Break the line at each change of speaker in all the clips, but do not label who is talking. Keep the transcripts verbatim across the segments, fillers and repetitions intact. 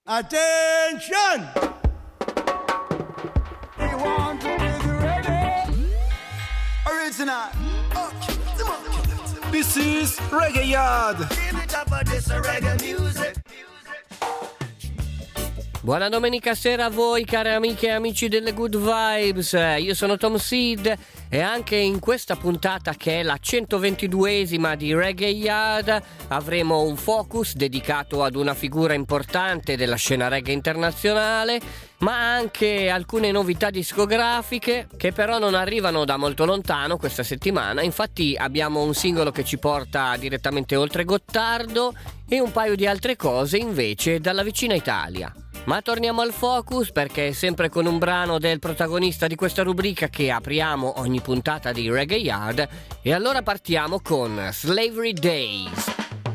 Attention!
We want to be ready. Original.
This is Reggae Yard.
Give it up for this reggae music.
Buona domenica sera a voi, care amiche e amici delle Good Vibes. Io sono Tom Seed e anche in questa puntata, che è la centoventiduesima di Reggae Yard, avremo un focus dedicato ad una figura importante della scena reggae internazionale, ma anche alcune novità discografiche che però non arrivano da molto lontano questa settimana. Infatti abbiamo un singolo che ci porta direttamente oltre Gottardo e un paio di altre cose invece dalla vicina Italia. Ma torniamo al focus, perché è sempre con un brano del protagonista di questa rubrica che apriamo ogni puntata di Reggae Yard, e allora partiamo con Slavery Days.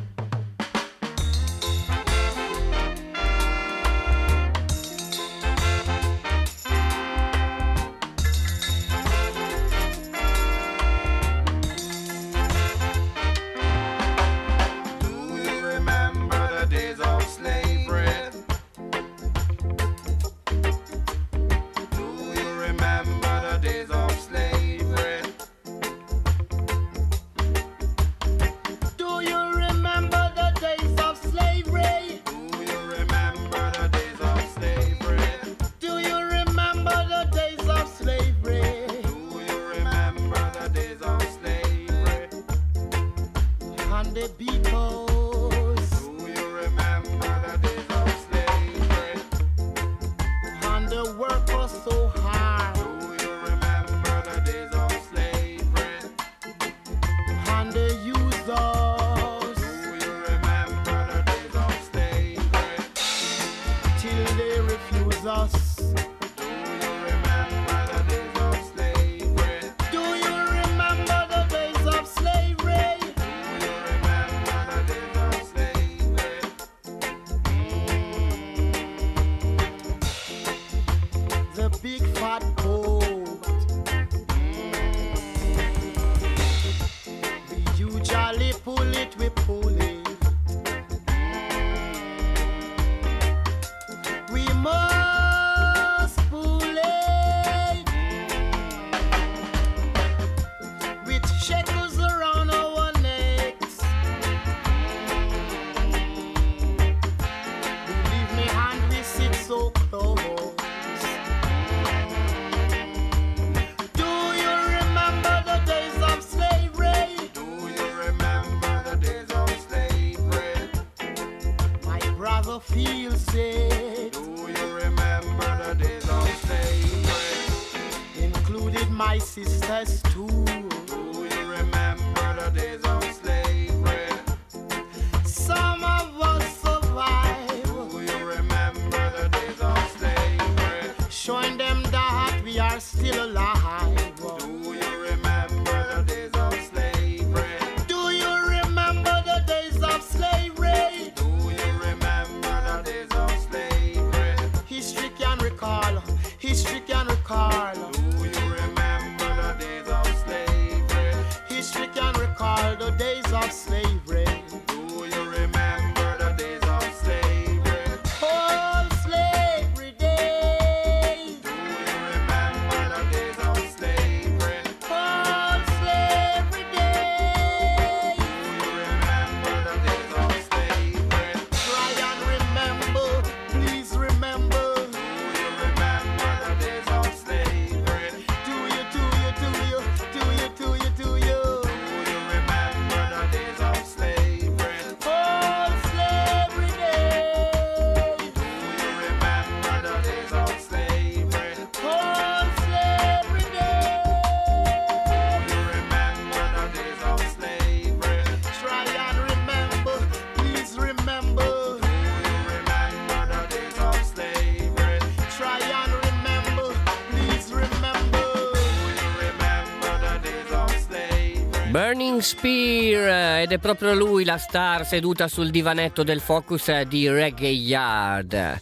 Burning Spear, ed è proprio lui la star seduta sul divanetto del focus di Reggae Yard.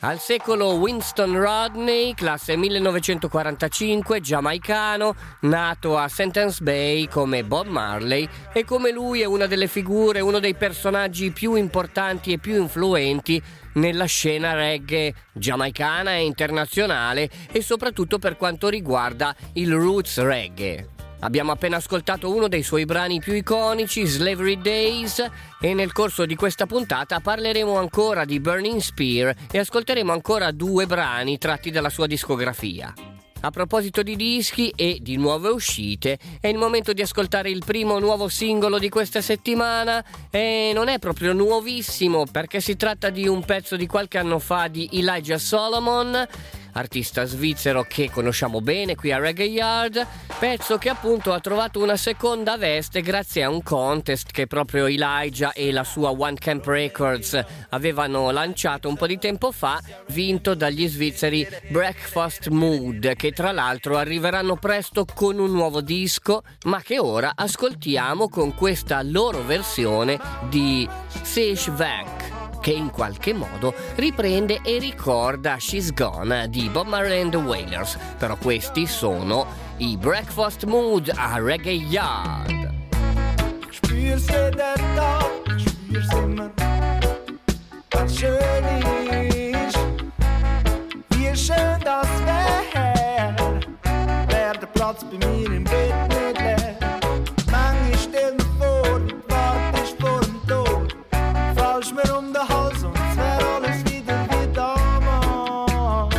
Al secolo Winston Rodney, classe millenovecentoquarantacinque, giamaicano, nato a Sentence Bay come Bob Marley, e come lui è una delle figure, uno dei personaggi più importanti e più influenti nella scena reggae giamaicana e internazionale, e soprattutto per quanto riguarda il roots reggae. Abbiamo appena ascoltato uno dei suoi brani più iconici, Slavery Days, e nel corso di questa puntata parleremo ancora di Burning Spear e ascolteremo ancora due brani tratti dalla sua discografia. A proposito di dischi e di nuove uscite, è il momento di ascoltare il primo nuovo singolo di questa settimana, e non è proprio nuovissimo perché si tratta di un pezzo di qualche anno fa di Elijah Solomon, artista svizzero che conosciamo bene qui a Reggae Yard, pezzo che appunto ha trovato una seconda veste grazie a un contest che proprio Elijah e la sua One Camp Records avevano lanciato un po' di tempo fa, vinto dagli svizzeri Breakfast Mood, che tra l'altro arriveranno presto con un nuovo disco, ma che ora ascoltiamo con questa loro versione di Sish Vec, che in qualche modo riprende e ricorda She's Gone di Bob Marley and the Wailers. Però questi sono i Breakfast Mood a Reggae Yard.
Ich spür's jeden Tag, ich spür's immer, was schön ist, wie schön das wär, wär der Platz bei mir im Bett nicht leer. Manchmal stell mir vor, du wartest vor dem Tod, fallst mir um den Hals und es wär alles wieder wie damals.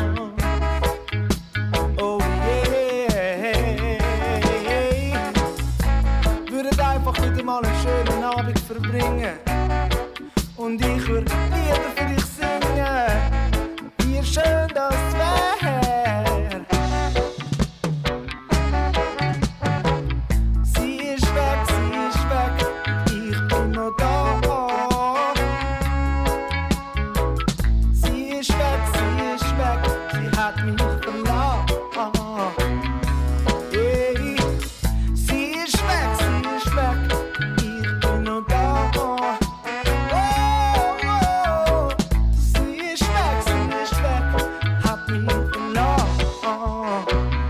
Oh yeah, würde einfach wieder mal einen schönen Abend verbringen und ich würde Lieder für dich singen, wie schön das wär. Sie ist weg, sie ist weg, ich bin noch da. Sie ist weg, sie ist weg, sie hat mich verlassen. Hey. Sie ist weg, sie ist weg, ich bin noch da. Oh, oh. Sie ist weg, sie ist weg, hat mich verlassen.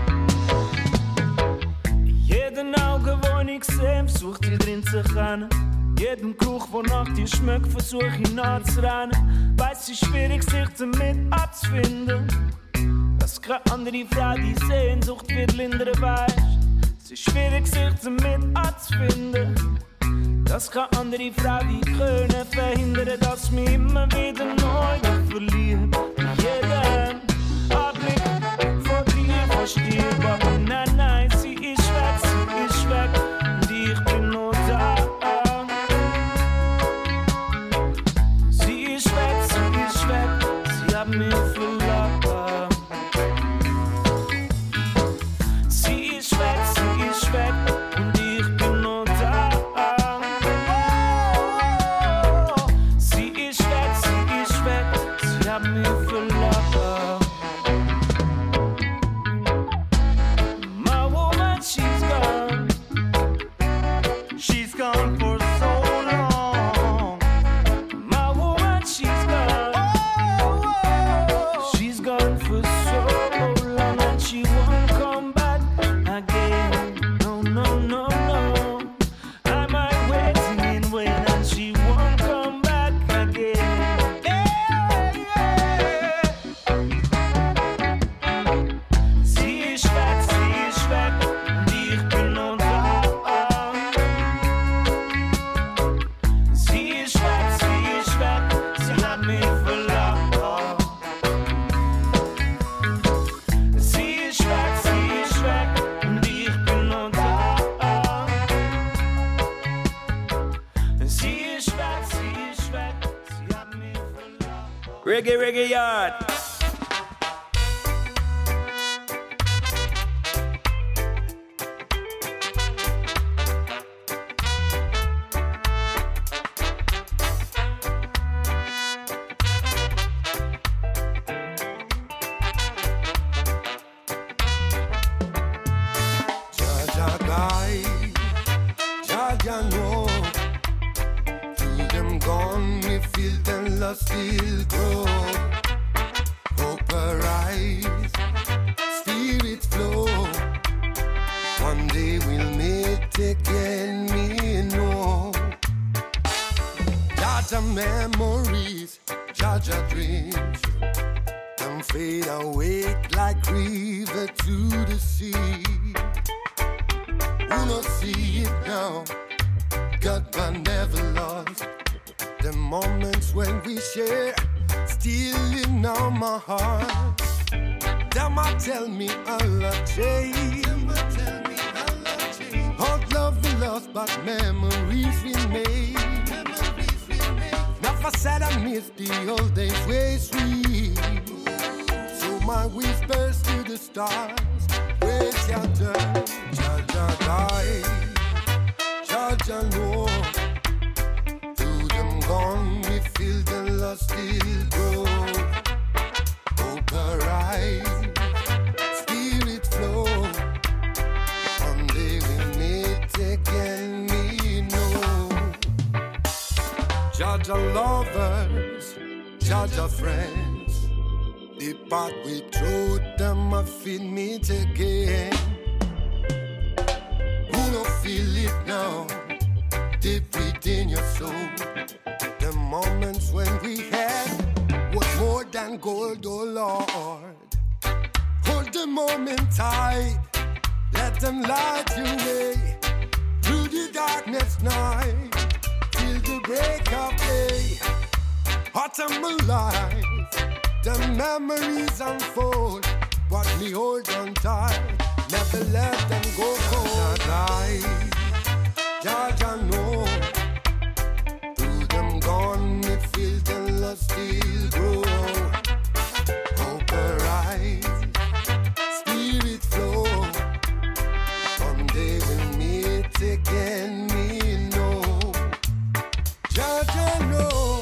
Jeden Auge, wo ich sehe, versucht sie drin zu rennen. Jeden Geruch, der nach dir schmeckt, versuch ich nachzurennen. Weiss, es ist schwierig, sich damit abzufinden. Dass keine andere Frau die Sehnsucht wird lindern, weißt. Es ist schwierig, sich damit abzufinden. Dass keine andere Frau die können verhindern, dass ich mich immer wieder neu verliere. Jeden Anblick von dir verstehe, aber nein, nein, sie ist weg, sie ist weg und ich bin nur da. Sie ist weg, sie ist weg, sie hat mich verlassen. Sie ist weg, sie ist weg und ich bin nur da. Sie ist weg, sie ist weg, sie hat mich verlassen. My woman, she's gone.
She's gone for so long.
My woman, she's gone.
Oh, oh.
She's gone for so long and she won't come back again. No, no, no, no. I might waiting in vain and she won't come back again.
Yeah, yeah.
Sie ist weg, sie ist weg und ich bin noch da. Sie ist weg, sie ist weg, sie hat mich verlassen. Sie ist weg, sie ist weg und ich bin noch da. Sie ist weg, sie ist weg, sie hat mich verlassen.
Reggae, Reggae Yard.
Jaja guide, Jaja know. Through them gone, me feel them love still grow. memories, Jaja dreams, them fade away like river to the sea. Who not see it now? God, but never lost the moments when we share, still in all my heart. Them a tell me a lot change. Them a tell me a lot change. Hot love we lost, but memories we made. Memories we made. Never said I miss the old days way sweet. So my whispers to the stars, where's your turn? Jaja die, Jaja know. To them gone, we feel the loss still grow. Hope arise, spirit flow. Someday we meet again, me know. Jaja lovers, Jaja friends. The part we throw them a feel meet again. Who don't feel it now? Deep within your soul. The moments when we had was more than gold, oh Lord. Hold the moment tight, let them light your way through the darkness night till the break of day. Autumn alive, the memories unfold, but me hold on tight, never let them go cold. Jaja, Jaja know, through them gone, me feel the love still grow. Hope arise, spirit flow. Someday we'll meet again, me know. Jaja know,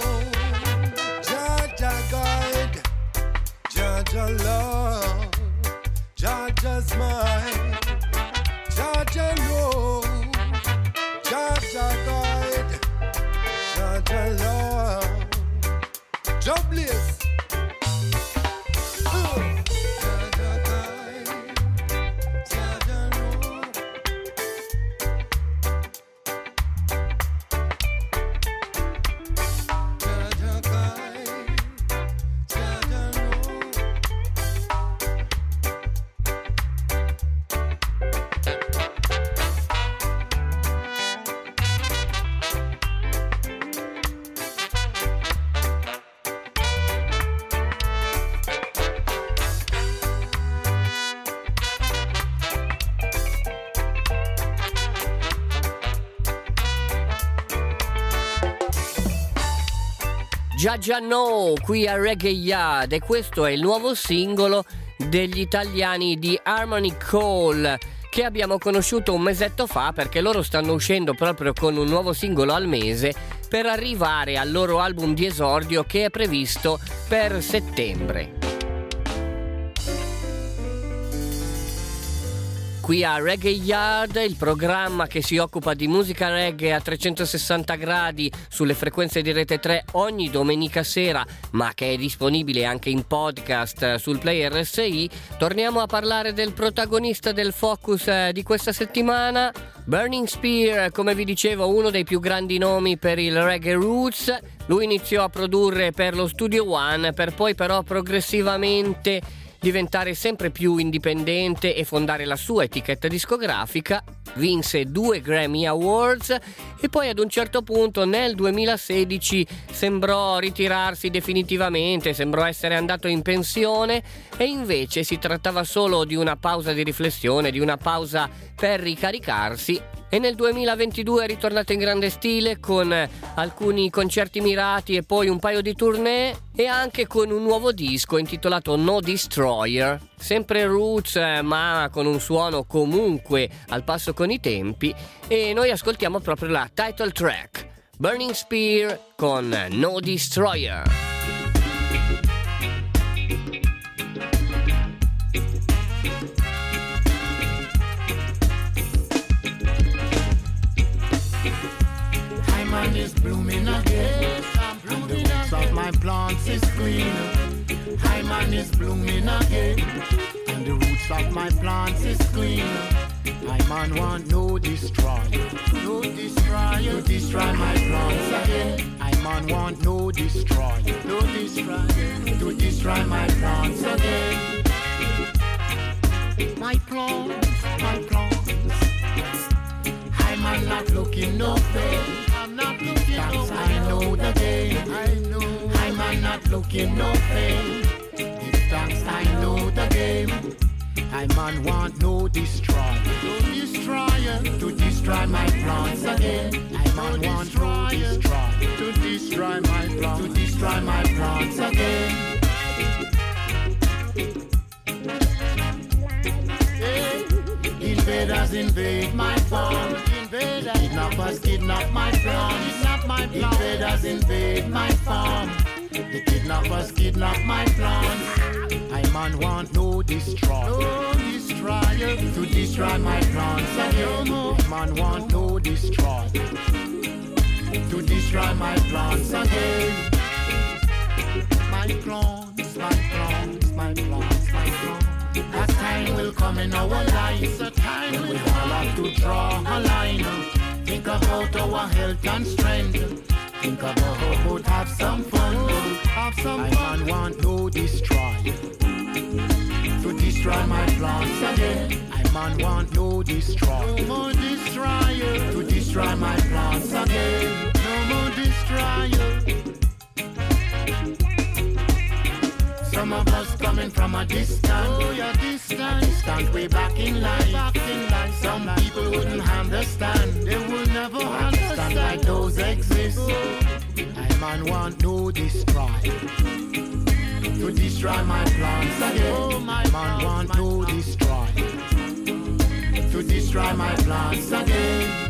Jaja guide, Jaja love, Jaja's mine, Jaja know, Jaja guide, Jaja love, Job bliss. Jaja guide, Jaja know. Jaja guide, Jaja know.
Jaja No, qui a Reggae Yard, e questo è il nuovo singolo degli italiani di Harmony Call, che abbiamo conosciuto un mesetto fa, perché loro stanno uscendo proprio con un nuovo singolo al mese per arrivare al loro album di esordio che è previsto per settembre. Qui a Reggae Yard, il programma che si occupa di musica reggae a trecentosessanta gradi sulle frequenze di Rete tre ogni domenica sera, ma che è disponibile anche in podcast sul Play R S I. Torniamo a parlare del protagonista del focus di questa settimana, Burning Spear, come vi dicevo, uno dei più grandi nomi per il reggae roots. Lui iniziò a produrre per lo Studio One, per poi però progressivamente diventare sempre più indipendente e fondare la sua etichetta discografica. Vinse due Grammy Awards e poi ad un certo punto nel duemilasedici sembrò ritirarsi definitivamente, sembrò essere andato in pensione, e invece si trattava solo di una pausa di riflessione, di una pausa per ricaricarsi. E nel duemilaventidue è ritornato in grande stile con alcuni concerti mirati e poi un paio di tournée, e anche con un nuovo disco intitolato No Destroyer, sempre roots ma con un suono comunque al passo con i tempi, e noi ascoltiamo proprio la title track, Burning Spear con No Destroyer.
Is blooming again, and the roots of my plants is green. Hyman is blooming again, and the roots of my plants is green. Hyman want no destroy, no destroy, no destroy my plants again. Hyman man want no destroyer, no destroyer, to destroy my plans again. My plans, my plans. I'm not looking no fair. I'm not looking no fair. I know the game. I know. I'm not looking no fair. If thanks I know the game. I man want no destroyer, no destroyer to destroy my plans again. I man no want no destroyer to destroy my plans, to destroy my plans again. Hey. Invaders invade my farm. Invaders, kidnappers kidnap my plans. Kidnap my plans. Invaders invade my farm. The kidnappers kidnap my plans. I man want no destroyer, no destroyer to destroy my plans again. I man want no destroyer to destroy my plans again. My plans, my plans, my plans, my plans. A time will come in our lives, a time when we all have to draw a line. Think about our health and strength. Think about how to have some fun. Have some I fun. Man want no destroyer to destroy my plans again. I man want no destroyer, no more destroyer to destroy my plans again. No more destroyer. Some of us coming from a distance, oh yeah, distant, distant way back in life. Back in life. Some life. People wouldn't understand, they will never understand, understand like those exist. Oh. I man want no destroyer to destroy my plans again. Oh, my man want no destroyer to destroy my plans again.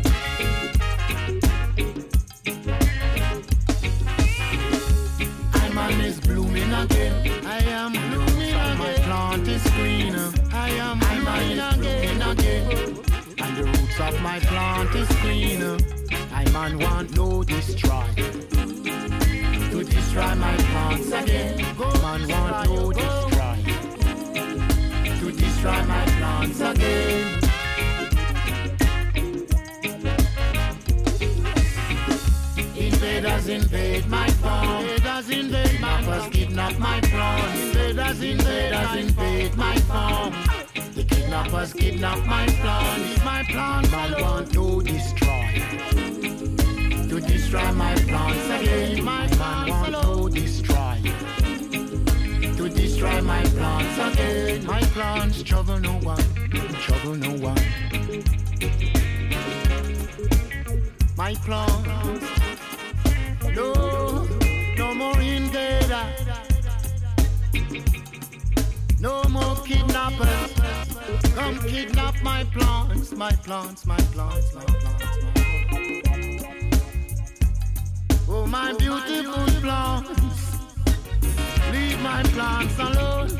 I man is blooming again. I am blooming again. My plant is green. I am blooming again. again. And the roots of my plant is green. I man want no destroyer to destroy my plants again. Go man want no destroyer to destroy my plants again. Invaders invade my farm. Invaders invade my farm. Kidnap my plants. Invaders invaders invade my farm. The kidnappers kidnap my plants. My plants. Man want no destroyer to destroy my plants again. My man want no destroyer to destroy my plants again. My plants trouble no one, trouble no one. My plants, no, no more invader, no more kidnappers. Come kidnap my plants, my plants, my plants, my plants, my plants. Oh, my beautiful plants, leave my plants alone.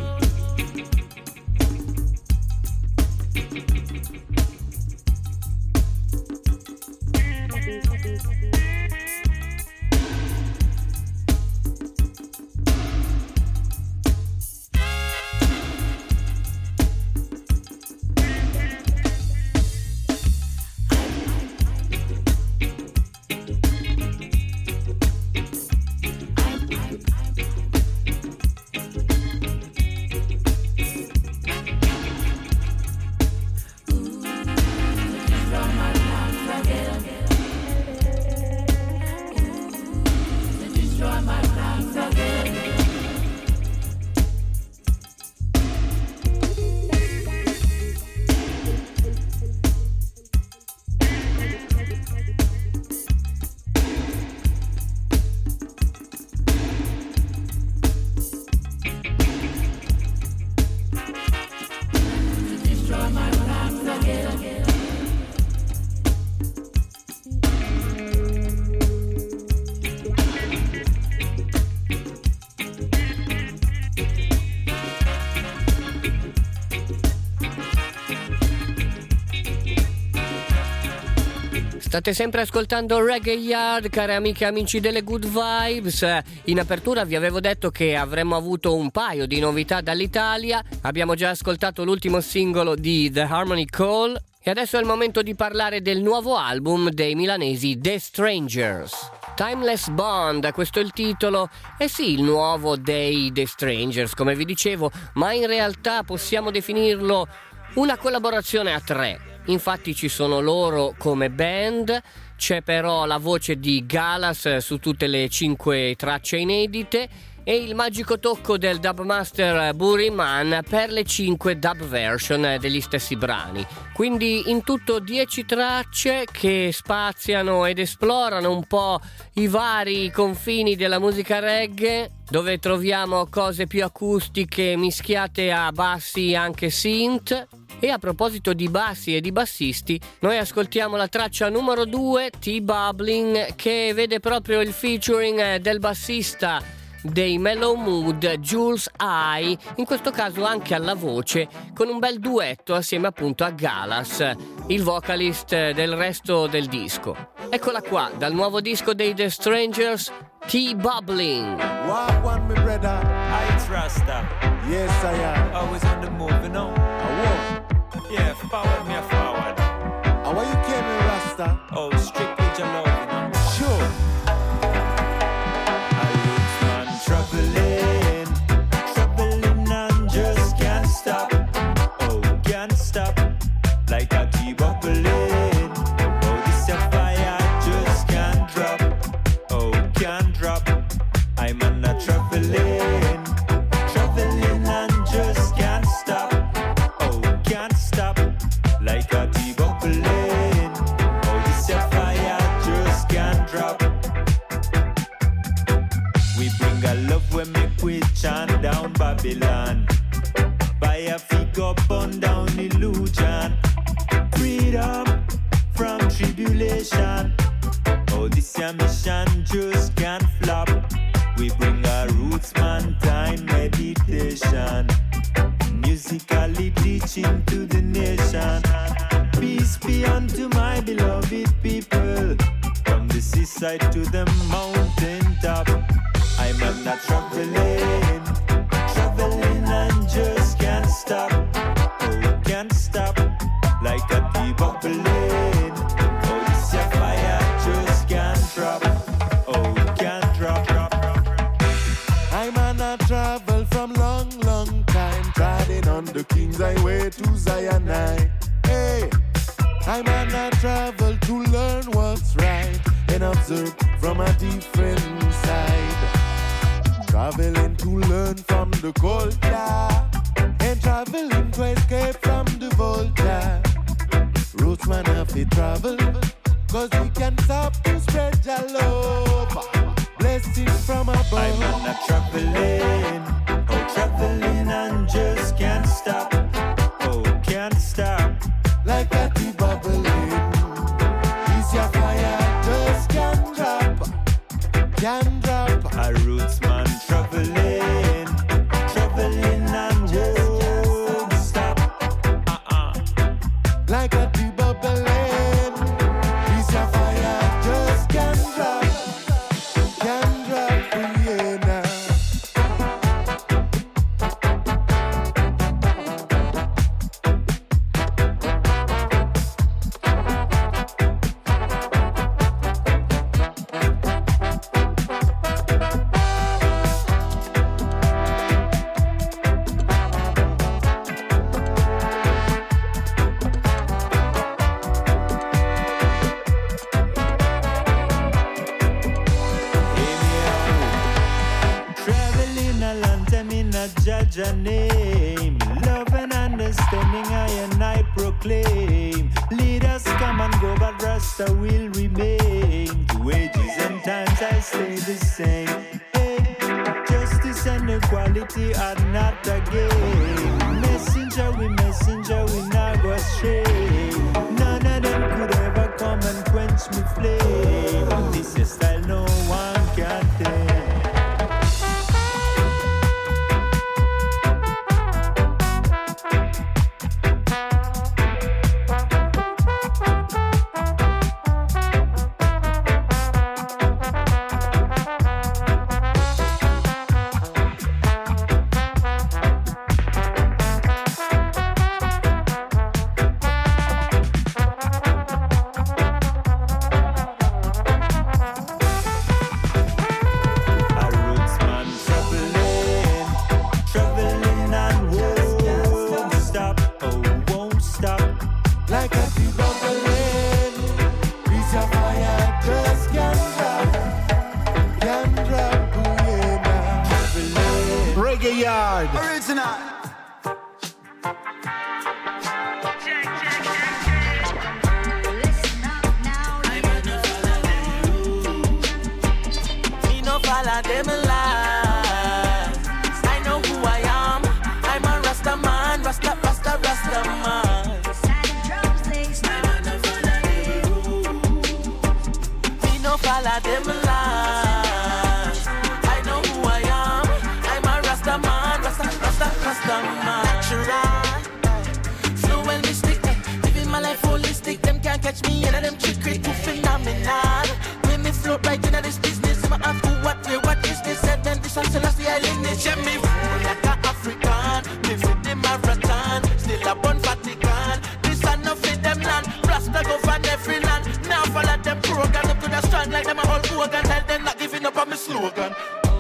State sempre ascoltando Reggae Yard, care amiche e amici delle Good Vibes. In apertura vi avevo detto che avremmo avuto un paio di novità dall'Italia. Abbiamo già ascoltato l'ultimo singolo di The Harmony Call E adesso è il momento di parlare del nuovo album dei milanesi The Strangers. Timeless Bond, questo è il titolo. Eh sì, il nuovo dei The Strangers, come vi dicevo, ma in realtà possiamo definirlo una collaborazione a tre. Infatti ci sono loro come band, c'è però la voce di Galas su tutte le cinque tracce inedite e il magico tocco del dubmaster Buriman per le cinque dub version degli stessi brani. Quindi in tutto dieci tracce che spaziano ed esplorano un po' i vari confini della musica reggae, dove troviamo cose più acustiche mischiate a bassi anche synth. E a proposito di bassi e di bassisti, noi ascoltiamo la traccia numero due, T-Bubbling, che vede proprio il featuring del bassista dei Mellow Mood, Jules I, in questo caso anche alla voce, con un bel duetto assieme appunto a Galas, il vocalist del resto del disco. Eccola qua, dal nuovo disco dei The Strangers, T-Bubbling.
Walk on me, brother.
I trust that.
Yes, I am.
Always on the move, you know.
I walk.
Yeah, forward me forward.
How are you coming, Rasta?
Oh, strictly your love, you know.
Sure.
Troubling, troubling and just can't stop. Oh, can't stop. Like a tea bubbling. Oh, this a fire just can't drop. Oh, can't drop. I'm on a troubling, troubling and just can't stop. Oh, can't stop. Like a tea bubbling. Oh, this a fire just can't drop. We bring a love when me quit chant down Babylon. By a feet up and down illusion. Freedom from tribulation. Oh, this your mission just can't flop. We bring our roots, man, time meditation. Musically teaching to the nation. Peace be unto my beloved people. From the seaside to the mountain top. I'm on that traveling, traveling and just can't stop. Oh, can't stop, like a tea bubbling. Oh, this your fire just can't drop. Oh, can't drop, drop, drop.
I'm on a travel from long, long time, treading on the King's Highway to Zion. Hey, I'm on a travel to learn what's right and observe from a different side. Traveling to learn from the culture and traveling to escape from the vulture. Roots man have to travel, cause we can't stop to spread your love. Blessing from above.
I'm on a traveling, oh traveling and just can't stop. Oh, can't stop.
Like a tea bubbling. This your fire just can't drop. Can't drop.
A roots man traveling, traveling and just can't stop. Uh-uh.
Like a tea bubbling. This your fire just can't drop. Can't drop, yeah, now.
Judge a name, love and understanding I and I proclaim. Leaders come and go, but Rasta will remain. To ages and times I stay the same. Hey, justice and equality are not a game. Messenger, we messenger, we not go astray. None of them could ever come and quench me flame. This is style no one can take.
Reggae Yard.
Original.
Follow them lies. I know who I am. I'm a Rasta man, Rasta, Rasta, Rasta man. Me no follow them lies. I know who I am. I'm a Rasta man, Rasta, Rasta, Rasta man. Natural, slow and mystic. Living my life holistic. Them can't catch me in a them trickery. Too phenomenal. When me float right into this business. I do what we what is this and then this and Selassie I lineage and me rule like a African. Me fit the marathon, still a born Vatican. This and no fit them land, Rasta govern every land. Now follow them program, up to the strand like them a whole organ. Tell them not giving up on me slogan.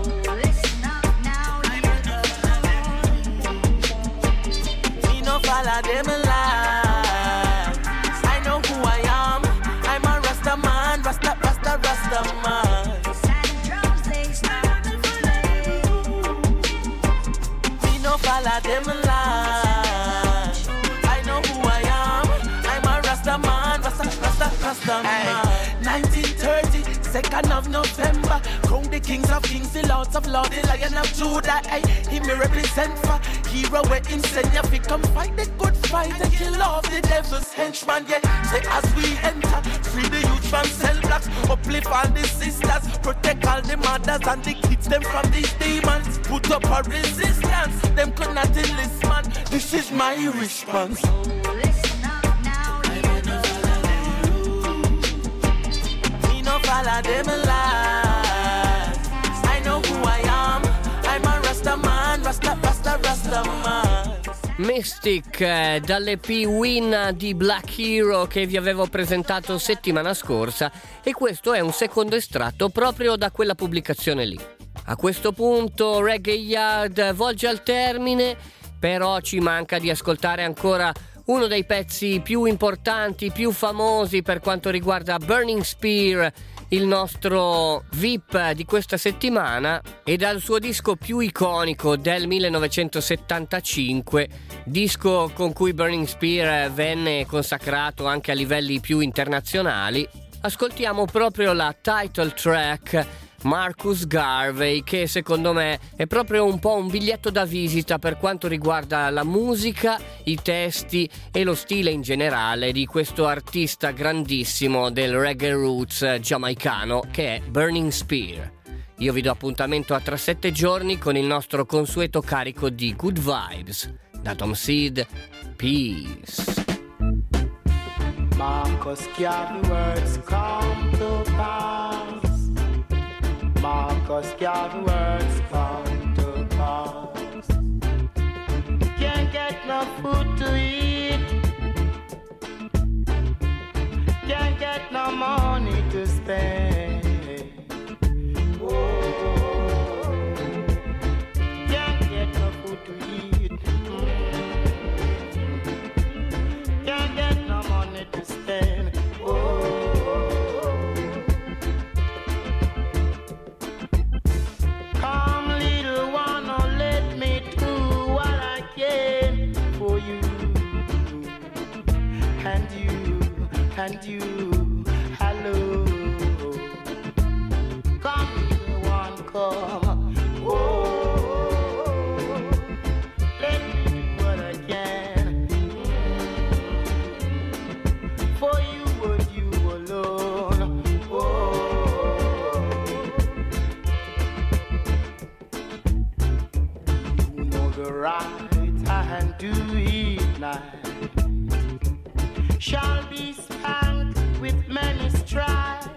Me no follow them lies. I know who I am. I'm a Rasta man, Rasta, Rasta, Rasta man. Follow them lies. I know who I am. I'm a Rasta man, Rasta, Rasta, Rasta man. nineteen thirty, second of November. Crown the kings of kings, the lords of lords, the lion of Judah. Ay, he me represent for hero where him send you fi come fight the good fight and kill off the devil's henchman. Yeah, say as we enter, free the youth from cell blocks, uplift all the sisters, protect all the mothers and the kids them from these demons. Put up a resistance, them could not enlist man. This is my response. Me no follow them lies. I know who I am. I'm a Rasta man, Rasta, Rasta, Rasta man.
Mystic eh, dall'E P Win di Black Hero che vi avevo presentato settimana scorsa, e questo è un secondo estratto proprio da quella pubblicazione lì. A questo punto Reggae Yard volge al termine, però ci manca di ascoltare ancora uno dei pezzi più importanti, più famosi per quanto riguarda Burning Spear, il nostro V I P di questa settimana, e dal suo disco più iconico del millenovecentosettantacinque, disco con cui Burning Spear venne consacrato anche a livelli più internazionali. Ascoltiamo proprio la title track Marcus Garvey, che secondo me è proprio un po' un biglietto da visita per quanto riguarda la musica, i testi e lo stile in generale di questo artista grandissimo del reggae roots giamaicano che è Burning Spear. Io vi do appuntamento a tra sette giorni con il nostro consueto carico di good vibes. Da Tom Seed, peace.
Marcus Garvey words come to pass. Marcus Garvey words come to pass. Can't get no food to eat. Can't get no money to spend. Oh, can't get no food to eat. Can't get no money to spend. Oh. And you, hello, come here, one come, oh, let me do what I can, for you and you alone, oh, you know the right hand do it now, shall be spanked with many stripes,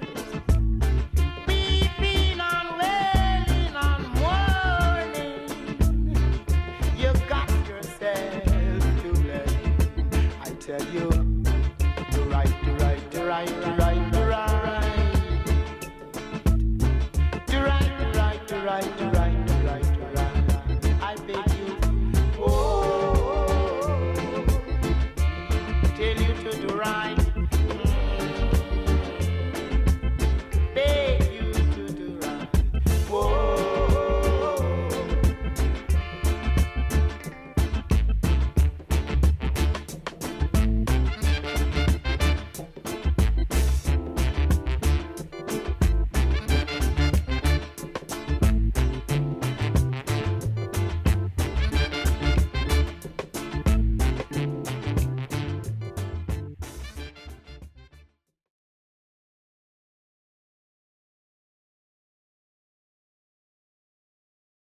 weeping and wailing and mourning. You got yourself to blame. I tell you,